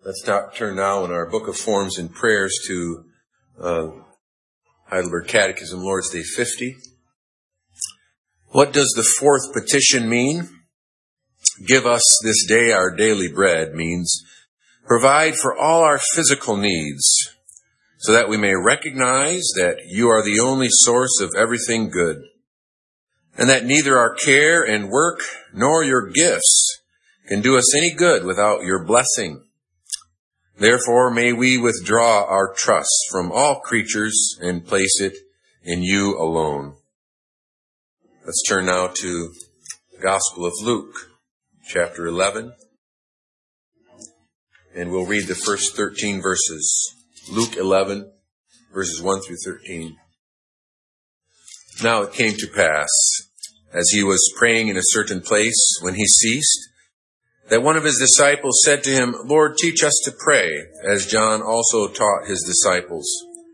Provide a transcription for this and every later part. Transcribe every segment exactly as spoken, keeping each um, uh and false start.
Let's not turn now in our book of forms and prayers to uh, Heidelberg Catechism, Lord's Day fifty. What does the fourth petition mean? Give us this day our daily bread means provide for all our physical needs so that we may recognize that you are the only source of everything good, and that neither our care and work nor your gifts can do us any good without your blessing. Therefore, may we withdraw our trust from all creatures and place it in you alone. Let's turn now to the Gospel of Luke, chapter eleven, and we'll read the first thirteen verses. Luke eleven, verses one through thirteen. Now it came to pass, as he was praying in a certain place, when he ceased, that one of his disciples said to him, Lord, teach us to pray, as John also taught his disciples.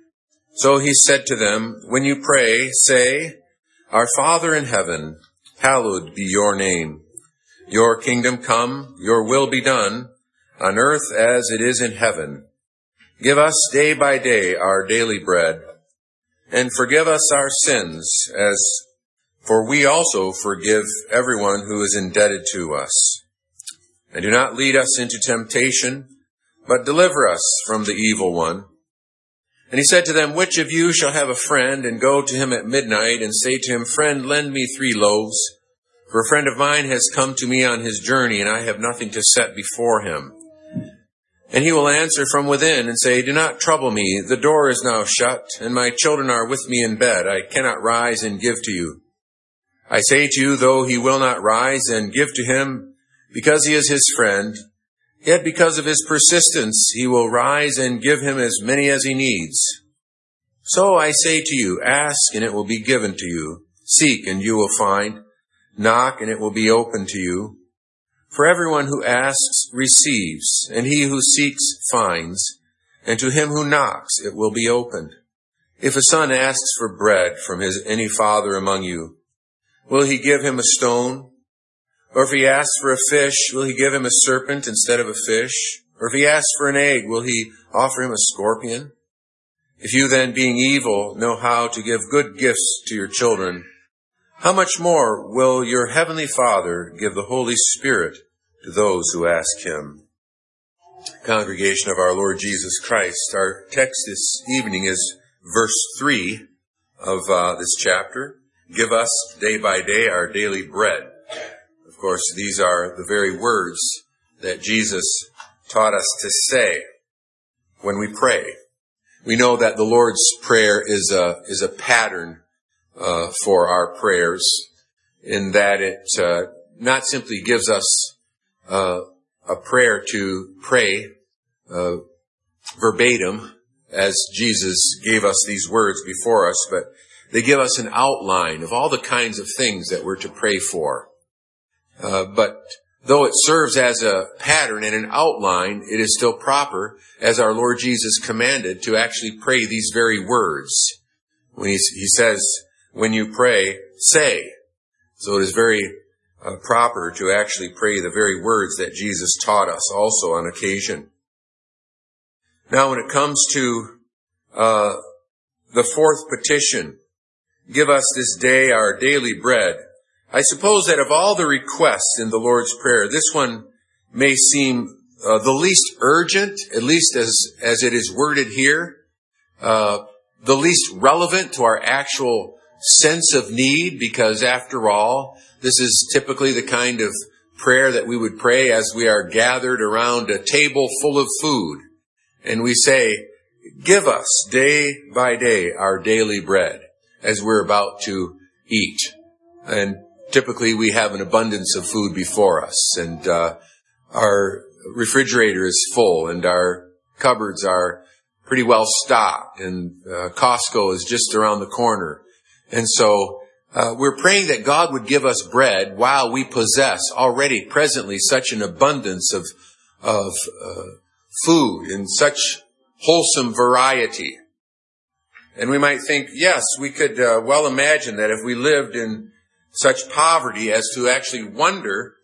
So he said to them, when you pray, say, Our Father in heaven, hallowed be your name. Your kingdom come, your will be done, on earth as it is in heaven. Give us day by day our daily bread, and forgive us our sins, as for we also forgive everyone who is indebted to us. And do not lead us into temptation, but deliver us from the evil one. And he said to them, which of you shall have a friend, and go to him at midnight, and say to him, Friend, lend me three loaves, for a friend of mine has come to me on his journey, and I have nothing to set before him. And he will answer from within, and say, Do not trouble me, the door is now shut, and my children are with me in bed. I cannot rise and give to you. I say to you, though he will not rise and give to him, because he is his friend, yet because of his persistence, he will rise and give him as many as he needs. So I say to you, ask and it will be given to you. Seek and you will find. Knock and it will be opened to you. For everyone who asks receives, and he who seeks finds, and to him who knocks it will be opened. If a son asks for bread from his any father among you, will he give him a stone? Or if he asks for a fish, will he give him a serpent instead of a fish? Or if he asks for an egg, will he offer him a scorpion? If you then, being evil, know how to give good gifts to your children, how much more will your heavenly Father give the Holy Spirit to those who ask him? Congregation of our Lord Jesus Christ, our text this evening is verse three of uh, this chapter. Give us day by day our daily bread. Of course, these are the very words that Jesus taught us to say when we pray. We know that the Lord's Prayer is a is a pattern uh, for our prayers, in that it uh, not simply gives us uh, a prayer to pray uh, verbatim, as Jesus gave us these words before us, but they give us an outline of all the kinds of things that we're to pray for. Uh, but though it serves as a pattern and an outline, it is still proper, as our Lord Jesus commanded, to actually pray these very words. When he, he says, when you pray, say. So it is very uh, proper to actually pray the very words that Jesus taught us also on occasion. Now when it comes to uh, the fourth petition, give us this day our daily bread, I suppose that of all the requests in the Lord's Prayer, this one may seem uh, the least urgent, at least as, as it is worded here, uh, the least relevant to our actual sense of need, because after all, this is typically the kind of prayer that we would pray as we are gathered around a table full of food. And we say, give us day by day our daily bread, as we're about to eat. And typically, we have an abundance of food before us, and uh, our refrigerator is full, and our cupboards are pretty well stocked, and uh, Costco is just around the corner. And so uh, we're praying that God would give us bread while we possess already presently such an abundance of of uh, food in such wholesome variety. And we might think, yes, we could uh, well imagine that if we lived in such poverty as to actually wonder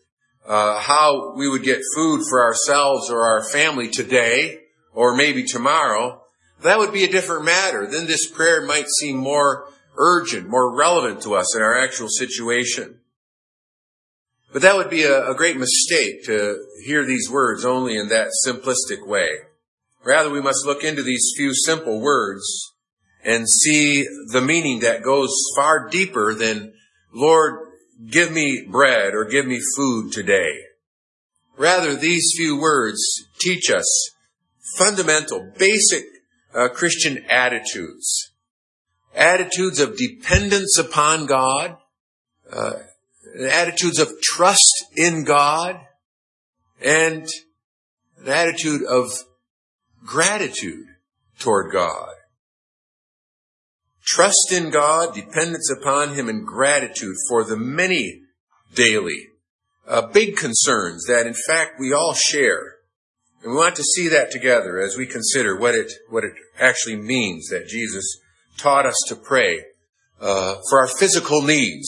uh, how we would get food for ourselves or our family today or maybe tomorrow, that would be a different matter. Then this prayer might seem more urgent, more relevant to us in our actual situation. But that would be a, a great mistake to hear these words only in that simplistic way. Rather, we must look into these few simple words and see the meaning that goes far deeper than, Lord, give me bread or give me food today. Rather, these few words teach us fundamental, basic uh, Christian attitudes. Attitudes of dependence upon God, uh, attitudes of trust in God, and an attitude of gratitude toward God. Trust in God, dependence upon Him, and gratitude for the many daily, uh, big concerns that in fact we all share. And we want to see that together as we consider what it, what it actually means that Jesus taught us to pray uh, for our physical needs.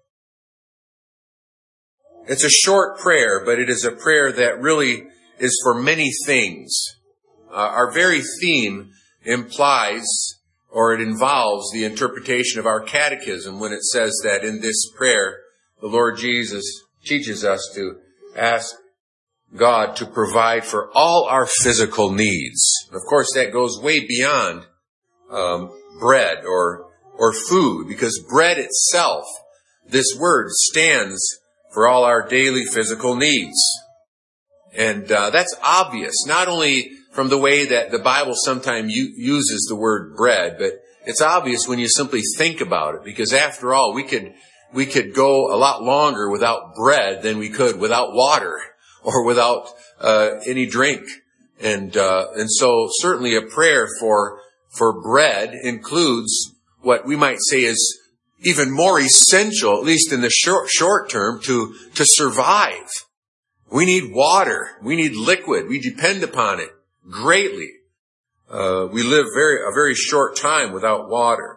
It's a short prayer, but it is a prayer that really is for many things. Uh, our very theme implies, or it involves, the interpretation of our catechism when it says that in this prayer, the Lord Jesus teaches us to ask God to provide for all our physical needs. Of course, that goes way beyond um, bread or or food, because bread itself, this word, stands for all our daily physical needs. And uh, that's obvious, not only from the way that the Bible sometimes u- uses the word bread, but it's obvious when you simply think about it, because after all, we could we could go a lot longer without bread than we could without water or without uh, any drink. And uh, and so certainly a prayer for for bread includes what we might say is even more essential, at least in the short short term, to to survive. We need water. We need liquid. We depend upon it greatly. Uh, we live very a very short time without water.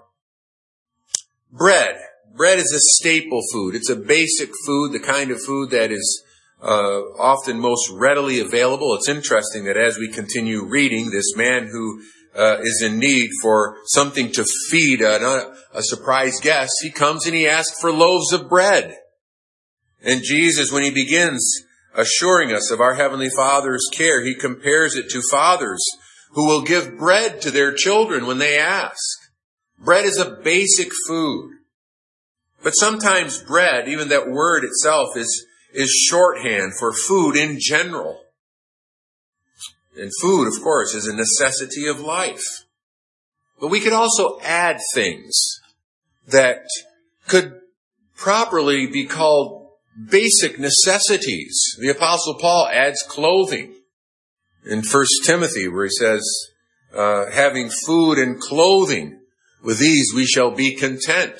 Bread. Bread is a staple food. It's a basic food, the kind of food that is uh, often most readily available. It's interesting that as we continue reading, this man who uh, is in need for something to feed a, a surprise guest, he comes and he asks for loaves of bread. And Jesus, when he begins assuring us of our Heavenly Father's care, he compares it to fathers who will give bread to their children when they ask. Bread is a basic food. But sometimes bread, even that word itself, is, is shorthand for food in general. And food, of course, is a necessity of life. But we could also add things that could properly be called basic necessities. The Apostle Paul adds clothing in First Timothy, where he says, uh, having food and clothing, with these we shall be content.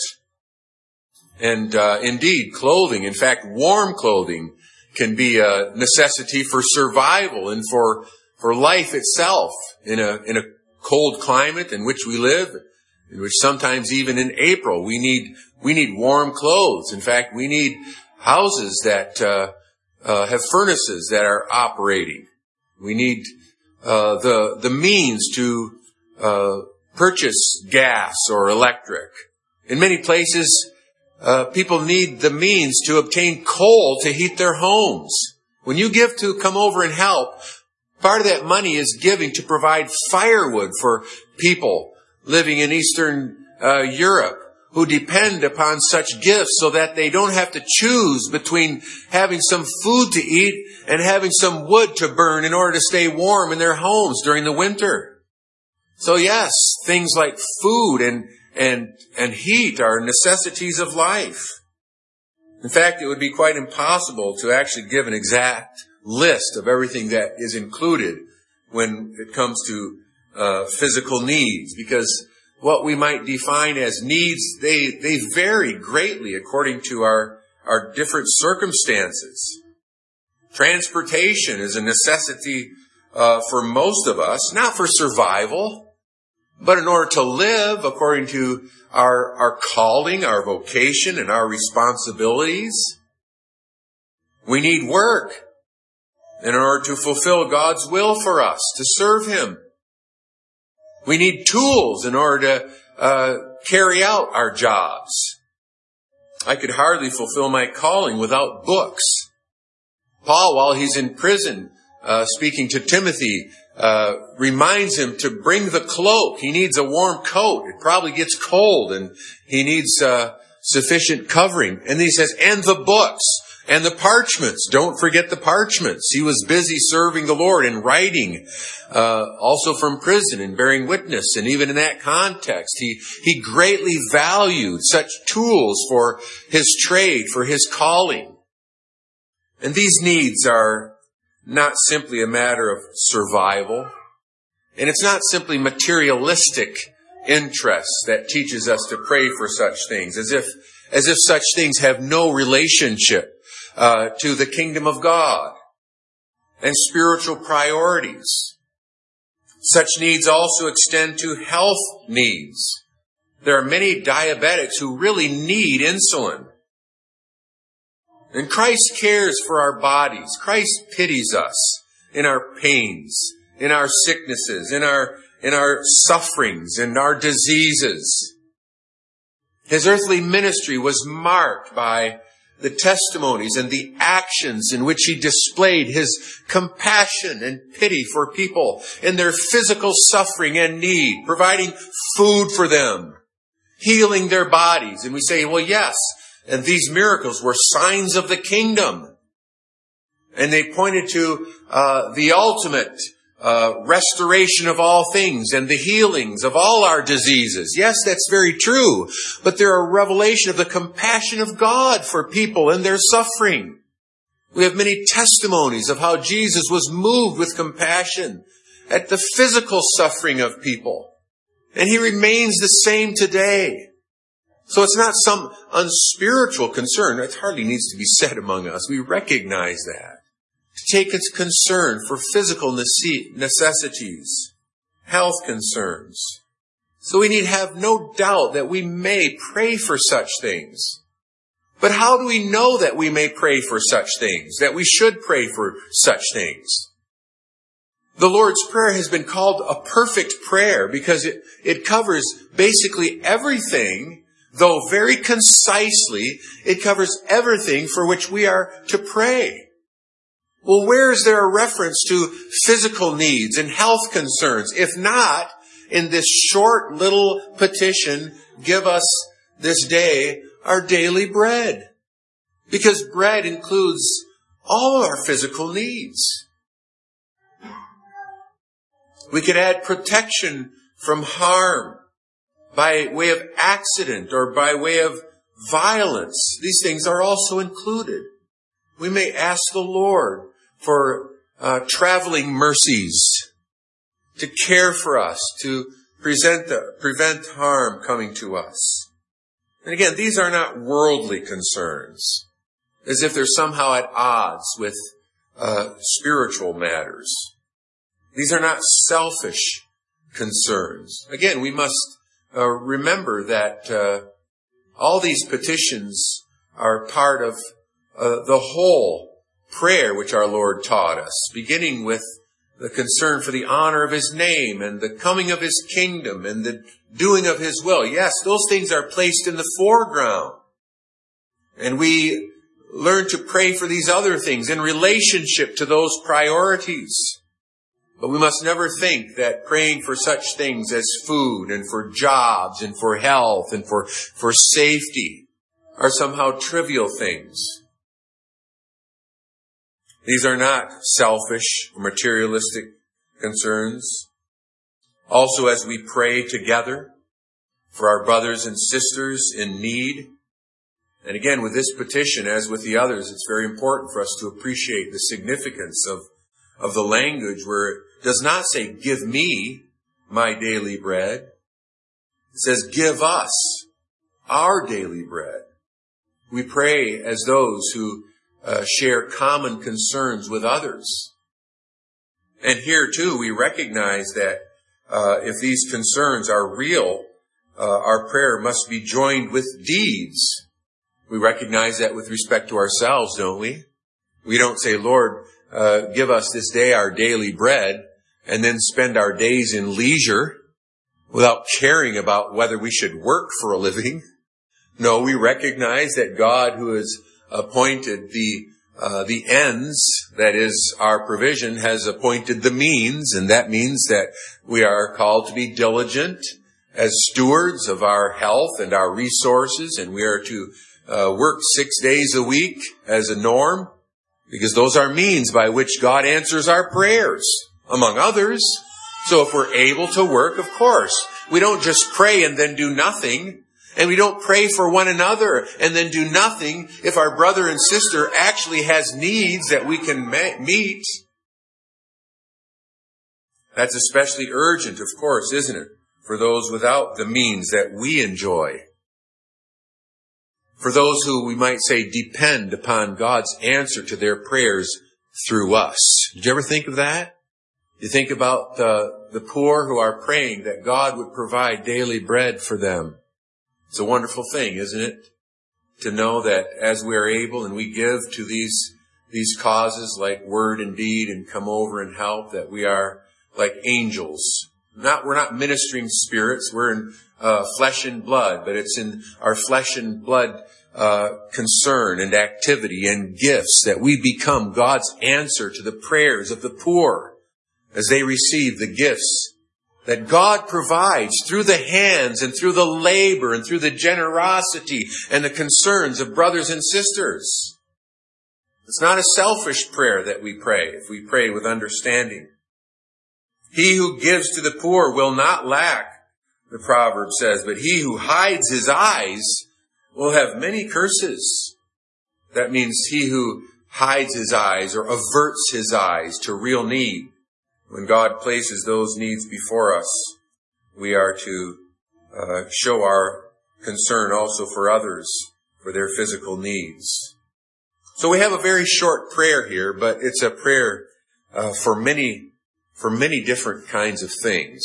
And uh, indeed, clothing, in fact, warm clothing, can be a necessity for survival and for for life itself in a in a cold climate in which we live, in which sometimes even in April we need we need warm clothes. In fact, we need houses that uh, uh, have furnaces that are operating. We need uh, the the means to uh, purchase gas or electric. In many places, Uh, people need the means to obtain coal to heat their homes. When you give to come over and help, part of that money is giving to provide firewood for people living in Eastern uh, Europe who depend upon such gifts so that they don't have to choose between having some food to eat and having some wood to burn in order to stay warm in their homes during the winter. So yes, things like food and And, and heat are necessities of life. In fact, it would be quite impossible to actually give an exact list of everything that is included when it comes to uh, physical needs, because what we might define as needs, they, they vary greatly according to our, our different circumstances. Transportation is a necessity uh, for most of us, not for survival, but in order to live according to our, our calling, our vocation, and our responsibilities. We need work in order to fulfill God's will for us, to serve Him. We need tools in order to uh, carry out our jobs. I could hardly fulfill my calling without books. Paul, while he's in prison, uh, speaking to Timothy, uh, reminds him to bring the cloak. He needs a warm coat. It probably gets cold, and he needs uh, sufficient covering. And he says, and the books and the parchments. Don't forget the parchments. He was busy serving the Lord and writing, uh, also from prison and bearing witness. And even in that context, he, he greatly valued such tools for his trade, for his calling. And these needs are not simply a matter of survival. And it's not simply materialistic interest that teaches us to pray for such things, as if, as if such things have no relationship Uh, to the kingdom of God and spiritual priorities. Such needs also extend to health needs. There are many diabetics who really need insulin. And Christ cares for our bodies. Christ pities us in our pains, in our sicknesses, in our, in our sufferings, in our diseases. His earthly ministry was marked by the testimonies and the actions in which he displayed his compassion and pity for people in their physical suffering and need, providing food for them, healing their bodies. And we say, well, yes, and these miracles were signs of the kingdom. And they pointed to uh, the ultimate uh, restoration of all things and the healings of all our diseases. Yes, that's very true. But they're a revelation of the compassion of God for people and their suffering. We have many testimonies of how Jesus was moved with compassion at the physical suffering of people. And he remains the same today. So it's not some unspiritual concern. It hardly needs to be said among us. We recognize that. To take its concern for physical necessities, health concerns. So we need to have no doubt that we may pray for such things. But how do we know that we may pray for such things, that we should pray for such things? The Lord's Prayer has been called a perfect prayer because it, it covers basically everything, though very concisely, it covers everything for which we are to pray. Well, where is there a reference to physical needs and health concerns? If not, in this short little petition, give us this day our daily bread. Because bread includes all our physical needs. We could add protection from harm by way of accident or by way of violence. These things are also included. We may ask the Lord for uh, traveling mercies to care for us, to present the, prevent harm coming to us. And again, these are not worldly concerns, as if they're somehow at odds with uh, spiritual matters. These are not selfish concerns. Again, we must uh, remember that uh, all these petitions are part of uh, the whole prayer which our Lord taught us, beginning with the concern for the honor of his name and the coming of his kingdom and the doing of his will. Yes, those things are placed in the foreground. And we learn to pray for these other things in relationship to those priorities. But we must never think that praying for such things as food and for jobs and for health and for, for safety are somehow trivial things. These are not selfish or materialistic concerns. Also, as we pray together for our brothers and sisters in need, and again, with this petition, as with the others, it's very important for us to appreciate the significance of, of the language where it does not say, give me my daily bread. It says, give us our daily bread. We pray as those who Uh, share common concerns with others. And here too, we recognize that uh, if these concerns are real, uh, our prayer must be joined with deeds. We recognize that with respect to ourselves, don't we? We don't say, Lord, uh, give us this day our daily bread, and then spend our days in leisure without caring about whether we should work for a living. No, we recognize that God, who has appointed the uh, the ends, that is our provision, has appointed the means, and that means that we are called to be diligent as stewards of our health and our resources, and we are to uh, work six days a week as a norm, because those are means by which God answers our prayers, among others. So if we're able to work, of course, we don't just pray and then do nothing. And we don't pray for one another and then do nothing if our brother and sister actually has needs that we can meet. That's especially urgent, of course, isn't it? For those without the means that we enjoy. For those who, we might say, depend upon God's answer to their prayers through us. Did you ever think of that? You think about the, the poor who are praying that God would provide daily bread for them. It's a wonderful thing, isn't it? To know that as we are able and we give to these, these causes like word and deed and come over and help, that we are like angels. Not, we're not ministering spirits. We're in uh, flesh and blood, but it's in our flesh and blood uh, concern and activity and gifts that we become God's answer to the prayers of the poor as they receive the gifts that God provides through the hands and through the labor and through the generosity and the concerns of brothers and sisters. It's not a selfish prayer that we pray if we pray with understanding. He who gives to the poor will not lack, the proverb says, but he who hides his eyes will have many curses. That means he who hides his eyes or averts his eyes to real need. When God places those needs before us, we are to uh, show our concern also for others, for their physical needs. So we have a very short prayer here, but it's a prayer uh, for many, for many different kinds of things.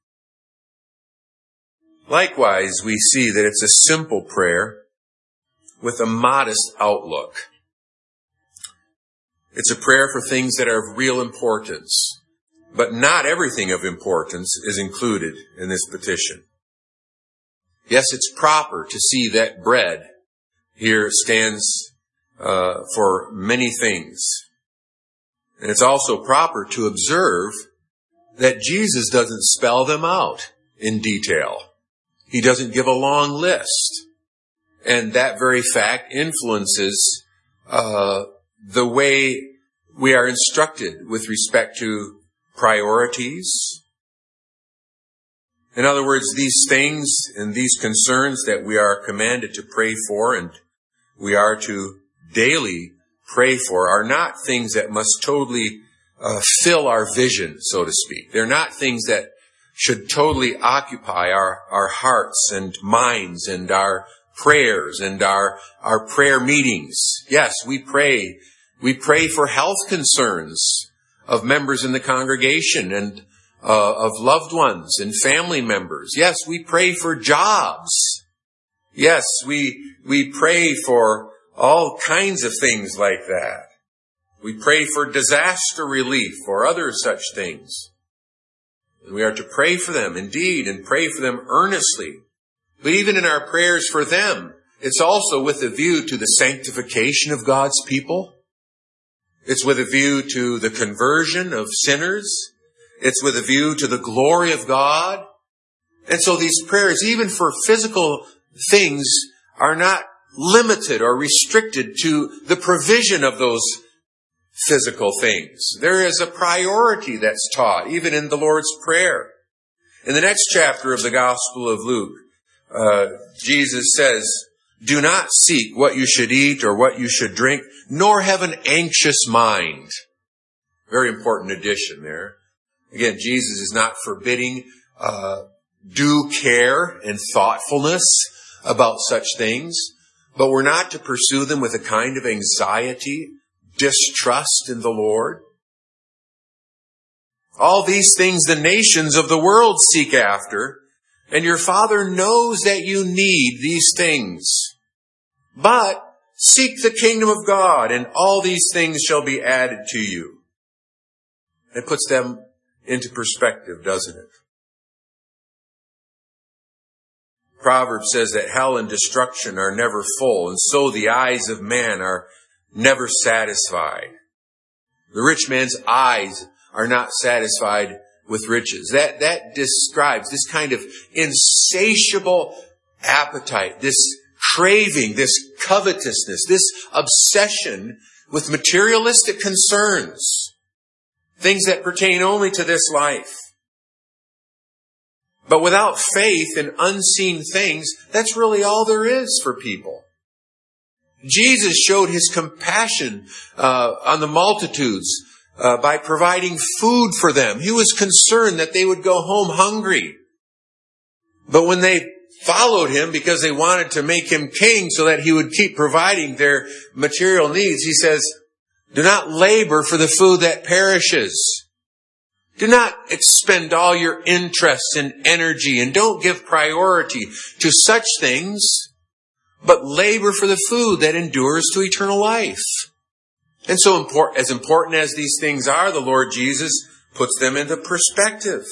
Likewise, we see that it's a simple prayer with a modest outlook. It's a prayer for things that are of real importance. But not everything of importance is included in this petition. Yes, it's proper to see that bread here stands uh, for many things. And it's also proper to observe that Jesus doesn't spell them out in detail. He doesn't give a long list. And that very fact influences uh, the way we are instructed with respect to priorities. In other words, these things and these concerns that we are commanded to pray for and we are to daily pray for are not things that must totally uh, fill our vision, so to speak. They're not things that should totally occupy our, our hearts and minds and our prayers and our, our prayer meetings. Yes, we pray. We pray for health concerns of members in the congregation and uh, of loved ones and family members. Yes, we pray for jobs. Yes, we we pray for all kinds of things like that. We pray for disaster relief or other such things. And we are to pray for them indeed and pray for them earnestly. But even in our prayers for them, it's also with a view to the sanctification of God's people. It's with a view to the conversion of sinners. It's with a view to the glory of God. And so these prayers, even for physical things, are not limited or restricted to the provision of those physical things. There is a priority that's taught, even in the Lord's Prayer. In the next chapter of the Gospel of Luke, uh, Jesus says, "Do not seek what you should eat or what you should drink, nor have an anxious mind." Very important addition there. Again, Jesus is not forbidding uh, due care and thoughtfulness about such things, but we're not to pursue them with a kind of anxiety, distrust in the Lord. All these things the nations of the world seek after, and your Father knows that you need these things. But Seek the kingdom of God, and all these things shall be added to you. It puts them into perspective, doesn't it? Proverbs says that hell and destruction are never full, and so the eyes of man are never satisfied. The rich man's eyes are not satisfied with riches. That, that describes this kind of insatiable appetite, this craving, this covetousness, this obsession with materialistic concerns, things that pertain only to this life. But without faith in unseen things, that's really all there is for people. Jesus showed his compassion uh, on the multitudes uh, by providing food for them. He was concerned that they would go home hungry. But when they followed him because they wanted to make him king so that he would keep providing their material needs, he says, do not labor for the food that perishes. Do not expend all your interest and energy, and don't give priority to such things, but labor for the food that endures to eternal life. And so important, as important as these things are, the Lord Jesus puts them into perspective.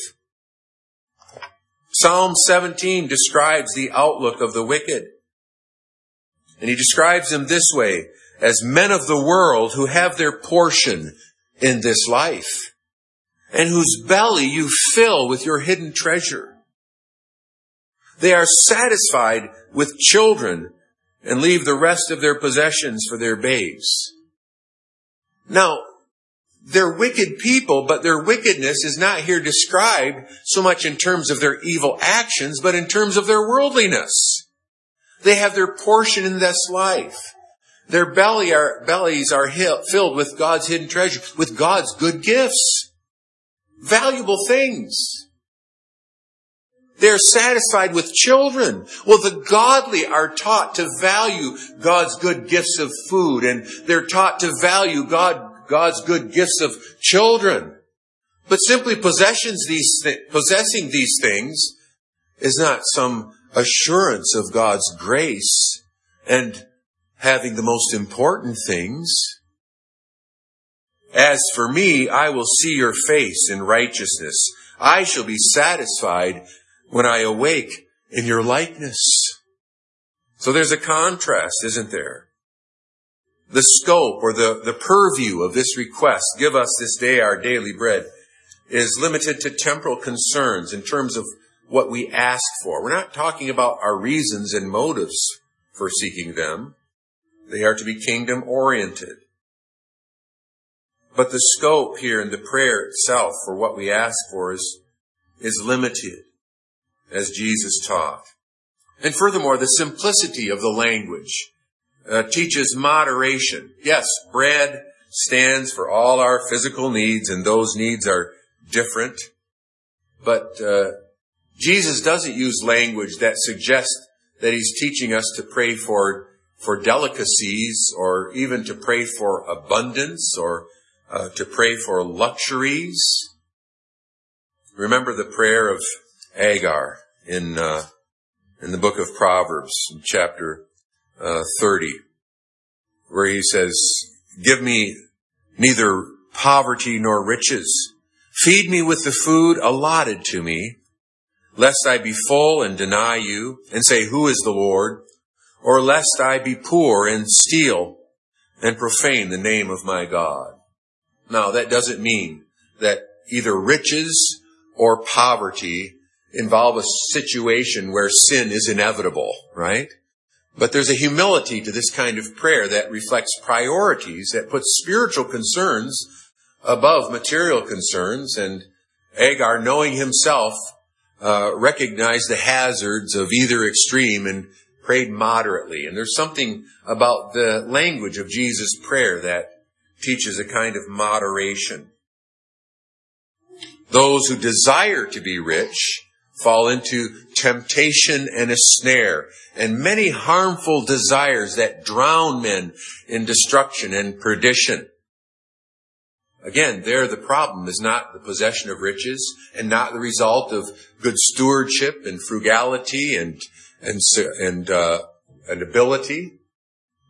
Psalm seventeen describes the outlook of the wicked. And he describes them this way, as men of the world who have their portion in this life, and whose belly you fill with your hidden treasure. They are satisfied with children and leave the rest of their possessions for their babes. Now, they're wicked people, but their wickedness is not here described so much in terms of their evil actions, but in terms of their worldliness. They have their portion in this life. Their belly are, bellies are filled with God's hidden treasure, with God's good gifts, valuable things. They're satisfied with children. Well, the godly are taught to value God's good gifts of food, and they're taught to value God, God's good gifts of children. But simply possessions these th- possessing these things is not some assurance of God's grace and having the most important things. As for me, I will see your face in righteousness. I shall be satisfied when I awake in your likeness. So there's a contrast, isn't there? The scope or the, the purview of this request, give us this day our daily bread, is limited to temporal concerns in terms of what we ask for. We're not talking about our reasons and motives for seeking them. They are to be kingdom-oriented. But the scope here in the prayer itself for what we ask for is, is limited, as Jesus taught. And furthermore, the simplicity of the language uh, teaches moderation. Yes, bread stands for all our physical needs, and those needs are different. But uh, Jesus doesn't use language that suggests that he's teaching us to pray for, for delicacies, or even to pray for abundance, or uh, to pray for luxuries. Remember the prayer of Agar in uh, in the book of Proverbs, in chapter uh, thirty, where he says, "Give me neither poverty nor riches. Feed me with the food allotted to me, lest I be full and deny you, and say, 'Who is the Lord?' Or lest I be poor and steal and profane the name of my God." Now, that doesn't mean that either riches or poverty involve a situation where sin is inevitable, right? But there's a humility to this kind of prayer that reflects priorities, that puts spiritual concerns above material concerns. And Agar, knowing himself, uh, recognized the hazards of either extreme and prayed moderately. And there's something about the language of Jesus' prayer that teaches a kind of moderation. Those who desire to be rich fall into temptation and a snare, and many harmful desires that drown men in destruction and perdition. Again, there the problem is not the possession of riches, and not the result of good stewardship and frugality and and and uh, and ability,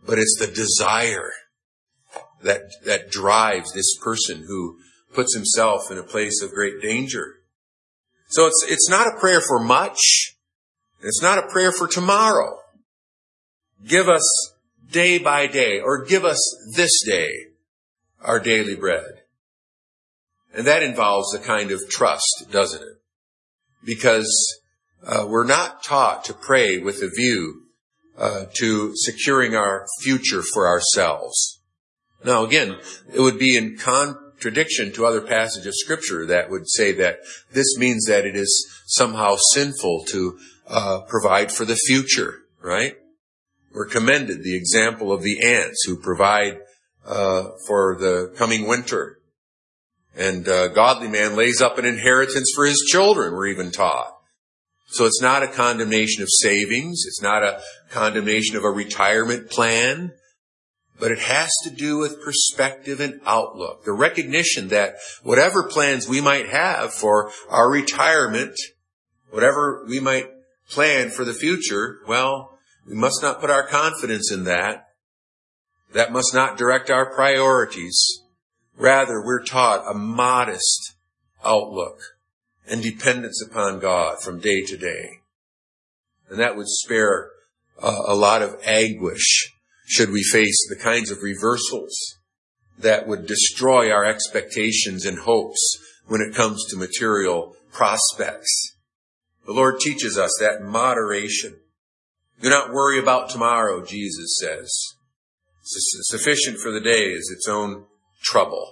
but it's the desire that, that drives this person who puts himself in a place of great danger. So it's, it's not a prayer for much. It's not a prayer for tomorrow. Give us day by day, or give us this day our daily bread. And that involves a kind of trust, doesn't it? Because uh, we're not taught to pray with a view uh, to securing our future for ourselves. Now, again, it would be in contradiction to other passages of Scripture that would say that this means that it is somehow sinful to uh, provide for the future, right? We're commended the example of the ants who provide uh, for the coming winter. And a godly man lays up an inheritance for his children, we're even taught. So it's not a condemnation of savings. It's not a condemnation of a retirement plan. But it has to do with perspective and outlook. The recognition that whatever plans we might have for our retirement, whatever we might plan for the future, well, we must not put our confidence in that. That must not direct our priorities. Rather, we're taught a modest outlook and dependence upon God from day to day. And that would spare uh, a lot of anguish should we face the kinds of reversals that would destroy our expectations and hopes when it comes to material prospects. The Lord teaches us that moderation. Do not worry about tomorrow, Jesus says. Sufficient for the day is its own trouble.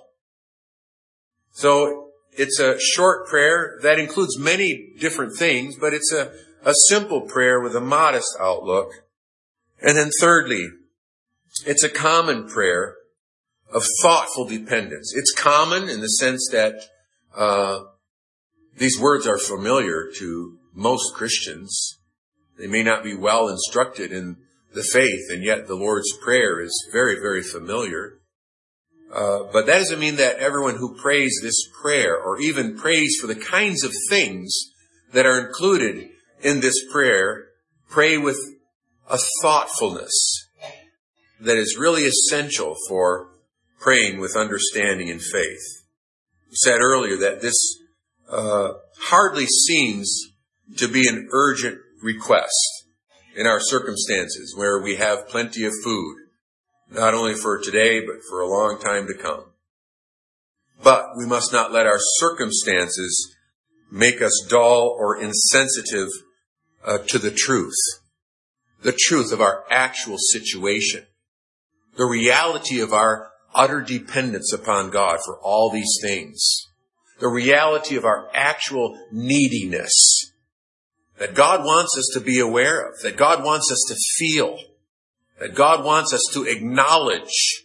So it's a short prayer that includes many different things, but it's a, a simple prayer with a modest outlook. And then thirdly, it's a common prayer of thoughtful dependence. It's common in the sense that uh, these words are familiar to most Christians. They may not be well instructed in the faith, and yet the Lord's Prayer is very, very familiar. Uh, but that doesn't mean that everyone who prays this prayer, or even prays for the kinds of things that are included in this prayer, pray with a thoughtfulness that is really essential for praying with understanding and faith. We said earlier that this uh, hardly seems to be an urgent request in our circumstances where we have plenty of food, not only for today, but for a long time to come. But we must not let our circumstances make us dull or insensitive uh, to the truth, the truth of our actual situation, the reality of our utter dependence upon God for all these things, the reality of our actual neediness that God wants us to be aware of, that God wants us to feel, that God wants us to acknowledge.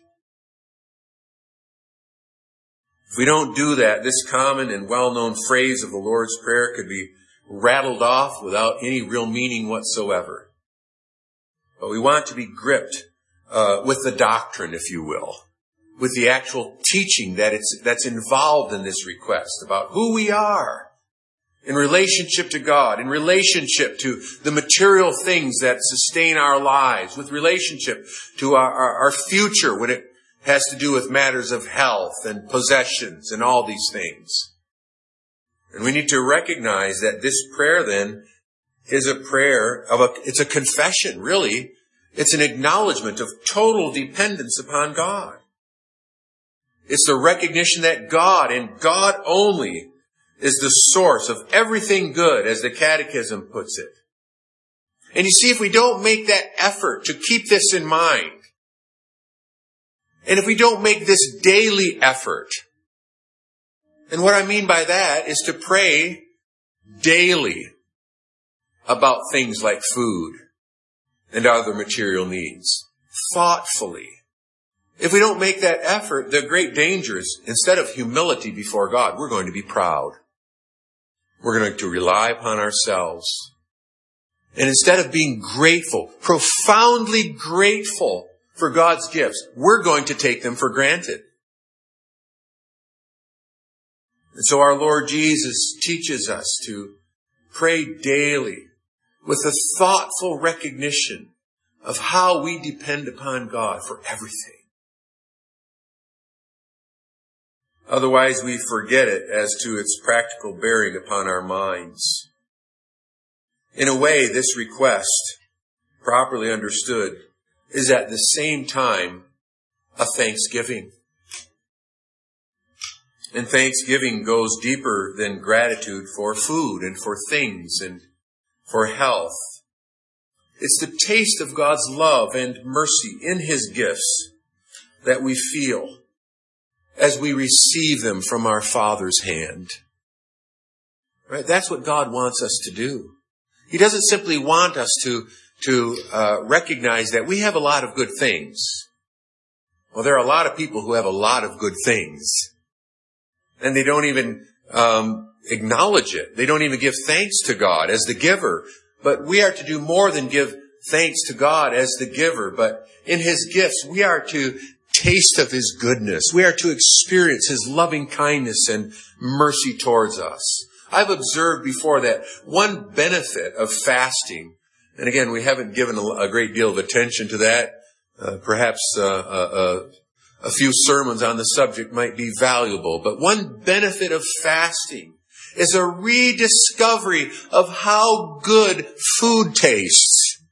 If we don't do that, this common and well-known phrase of the Lord's Prayer could be rattled off without any real meaning whatsoever. But we want to be gripped uh, with the doctrine, if you will, with the actual teaching that it's that's involved in this request about who we are in relationship to God, in relationship to the material things that sustain our lives, with relationship to our, our, our future when it has to do with matters of health and possessions and all these things. And we need to recognize that this prayer then is a prayer of a, it's a confession, really. It's an acknowledgement of total dependence upon God. It's the recognition that God and God only is the source of everything good, as the Catechism puts it. And you see, if we don't make that effort to keep this in mind, and if we don't make this daily effort, and what I mean by that is to pray daily about things like food and other material needs, thoughtfully. If we don't make that effort, the great danger is, instead of humility before God, we're going to be proud. We're going to rely upon ourselves. And instead of being grateful, profoundly grateful for God's gifts, we're going to take them for granted. And so our Lord Jesus teaches us to pray daily with a thoughtful recognition of how we depend upon God for everything. Otherwise, we forget it as to its practical bearing upon our minds. In a way, this request, properly understood, is at the same time a thanksgiving. And thanksgiving goes deeper than gratitude for food and for things and for health. It's the taste of God's love and mercy in His gifts that we feel as we receive them from our Father's hand. Right? That's what God wants us to do. He doesn't simply want us to, to uh, recognize that we have a lot of good things. Well, there are a lot of people who have a lot of good things. And they don't even um, acknowledge it. They don't even give thanks to God as the giver. But we are to do more than give thanks to God as the giver. But in His gifts, we are to taste of His goodness. We are to experience His loving kindness and mercy towards us. I've observed before that one benefit of fasting, and again, we haven't given a great deal of attention to that. Uh, perhaps uh, uh, a few sermons on the subject might be valuable. But one benefit of fasting is a rediscovery of how good food tastes.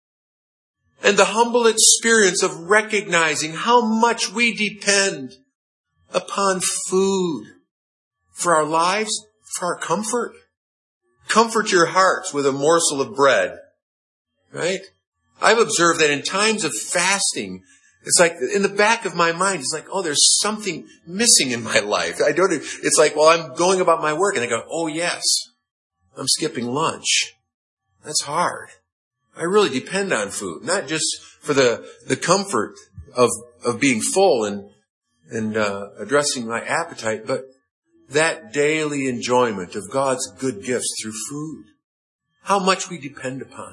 And the humble experience of recognizing how much we depend upon food for our lives, for our comfort. Comfort your hearts with a morsel of bread, right? I've observed that in times of fasting, it's like in the back of my mind, it's like, oh, there's something missing in my life. I don't, it's like, well, I'm going about my work and I go, oh yes, I'm skipping lunch. That's hard. I really depend on food, not just for the, the comfort of, of being full and, and, uh, addressing my appetite, but that daily enjoyment of God's good gifts through food. How much we depend upon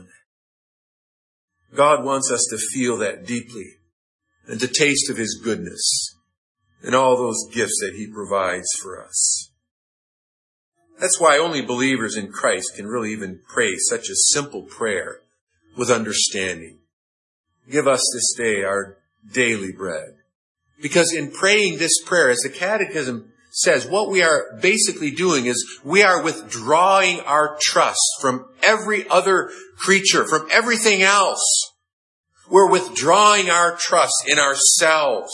that. God wants us to feel that deeply and to taste of His goodness and all those gifts that He provides for us. That's why only believers in Christ can really even pray such a simple prayer with understanding. Give us this day our daily bread. Because in praying this prayer, as the Catechism says, what we are basically doing is we are withdrawing our trust from every other creature, from everything else. We're withdrawing our trust in ourselves.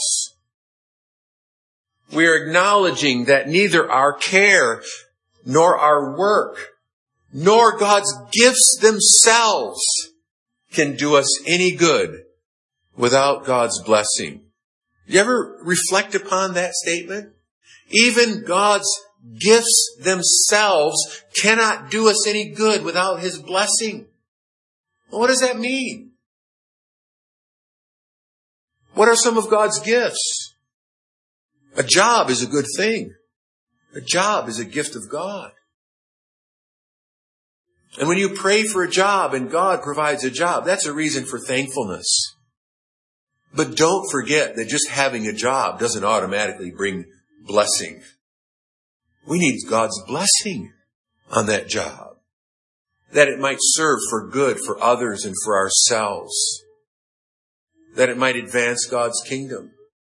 We are acknowledging that neither our care, nor our work, nor God's gifts themselves can do us any good without God's blessing. You ever reflect upon that statement? Even God's gifts themselves cannot do us any good without His blessing. Well, what does that mean? What are some of God's gifts? A job is a good thing. A job is a gift of God. And when you pray for a job and God provides a job, that's a reason for thankfulness. But don't forget that just having a job doesn't automatically bring blessing. We need God's blessing on that job, that it might serve for good for others and for ourselves, that it might advance God's kingdom.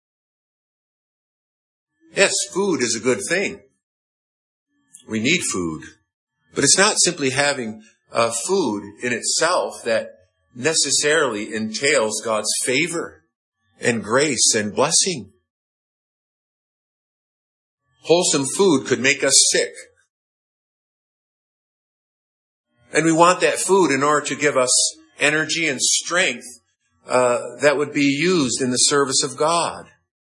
Yes, food is a good thing. We need food. But it's not simply having uh, food in itself that necessarily entails God's favor and grace and blessing. Wholesome food could make us sick. And we want that food in order to give us energy and strength uh, that would be used in the service of God.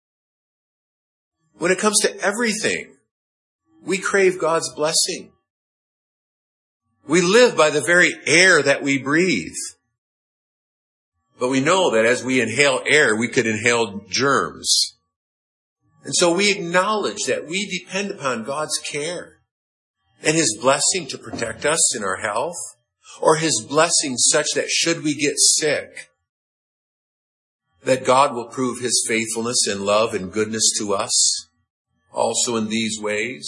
When it comes to everything, we crave God's blessing. We live by the very air that we breathe. But we know that as we inhale air, we could inhale germs. And so we acknowledge that we depend upon God's care and His blessing to protect us in our health, or His blessing such that should we get sick, that God will prove His faithfulness and love and goodness to us also in these ways.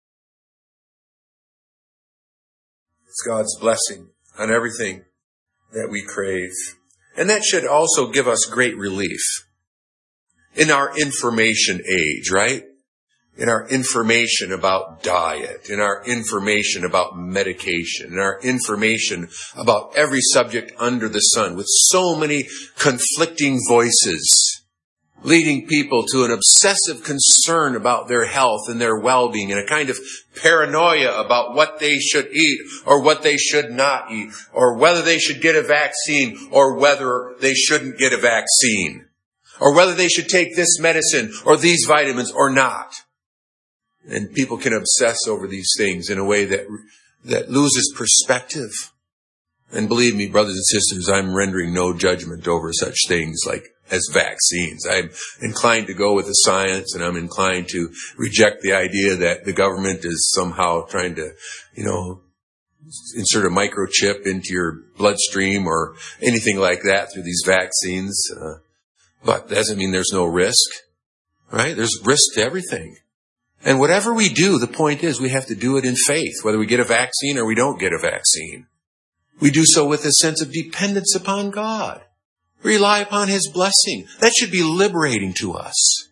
It's God's blessing on everything that we crave. And that should also give us great relief in our information age, right? In our information about diet, in our information about medication, in our information about every subject under the sun, with so many conflicting voices, leading people to an obsessive concern about their health and their well-being, and a kind of paranoia about what they should eat or what they should not eat, or whether they should get a vaccine or whether they shouldn't get a vaccine, or whether they should take this medicine or these vitamins or not. And people can obsess over these things in a way that that loses perspective. And believe me, brothers and sisters, I'm rendering no judgment over such things like as vaccines. I'm inclined to go with the science, and I'm inclined to reject the idea that the government is somehow trying to, you know, insert a microchip into your bloodstream or anything like that through these vaccines. Uh, but that doesn't mean there's no risk, right? There's risk to everything. And whatever we do, the point is we have to do it in faith, whether we get a vaccine or we don't get a vaccine. We do so with a sense of dependence upon God. Rely upon His blessing. That should be liberating to us.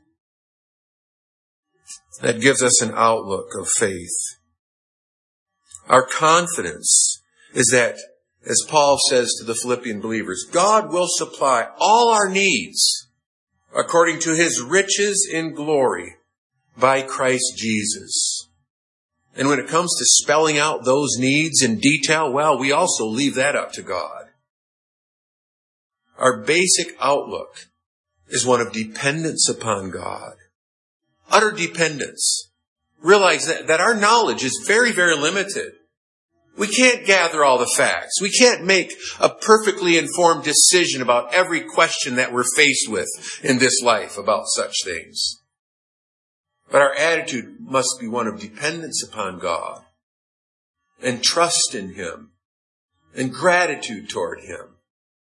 That gives us an outlook of faith. Our confidence is that, as Paul says to the Philippian believers, God will supply all our needs according to His riches in glory by Christ Jesus. And when it comes to spelling out those needs in detail, well, we also leave that up to God. Our basic outlook is one of dependence upon God. Utter dependence. Realize that, that our knowledge is very, very limited. We can't gather all the facts. We can't make a perfectly informed decision about every question that we're faced with in this life about such things. But our attitude must be one of dependence upon God and trust in Him and gratitude toward Him.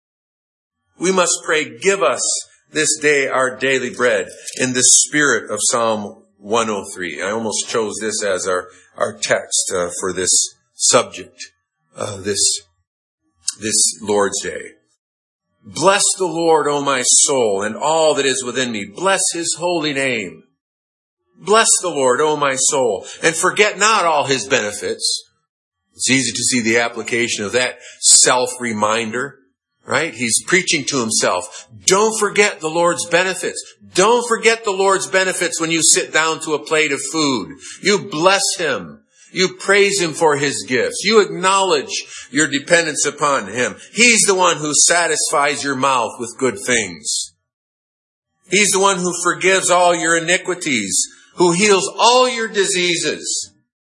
We must pray, give us this day our daily bread, in the spirit of Psalm one oh three. I almost chose this as our, our text uh, for this subject, uh, this, this Lord's Day. Bless the Lord, O my soul, and all that is within me. Bless His holy name. Bless the Lord, O my soul, and forget not all His benefits. It's easy to see the application of that self-reminder, right? He's preaching to himself. Don't forget the Lord's benefits. Don't forget the Lord's benefits when you sit down to a plate of food. You bless Him. You praise Him for His gifts. You acknowledge your dependence upon Him. He's the one who satisfies your mouth with good things. He's the one who forgives all your iniquities, who heals all your diseases.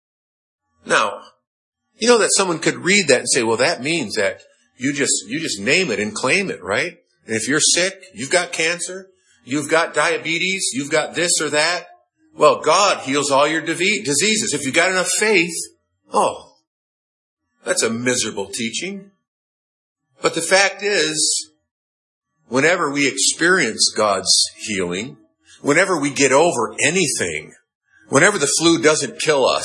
Now, you know that someone could read that and say, well, that means that you just, you just name it and claim it, right? And if you're sick, you've got cancer, you've got diabetes, you've got this or that. Well, God heals all your diseases. If you've got enough faith, oh, that's a miserable teaching. But the fact is, whenever we experience God's healing, whenever we get over anything, whenever the flu doesn't kill us,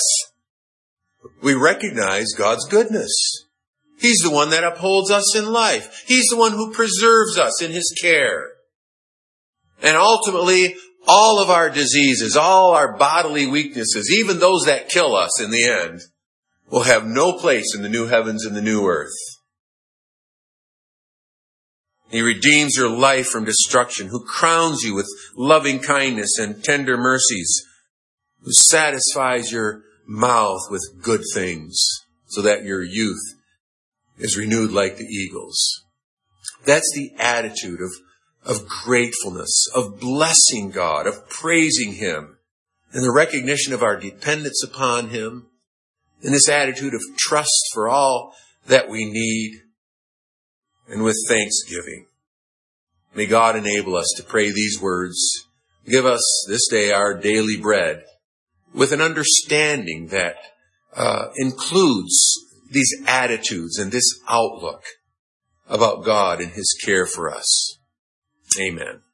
we recognize God's goodness. He's the one that upholds us in life. He's the one who preserves us in His care. And ultimately, all of our diseases, all our bodily weaknesses, even those that kill us in the end, will have no place in the new heavens and the new earth. He redeems your life from destruction, who crowns you with loving kindness and tender mercies, who satisfies your mouth with good things, so that your youth is renewed like the eagles. That's the attitude of, of gratefulness, of blessing God, of praising Him, and the recognition of our dependence upon Him, and this attitude of trust for all that we need, and with thanksgiving. May God enable us to pray these words. Give us this day our daily bread, with an understanding that uh, includes these attitudes and this outlook about God and His care for us. Amen.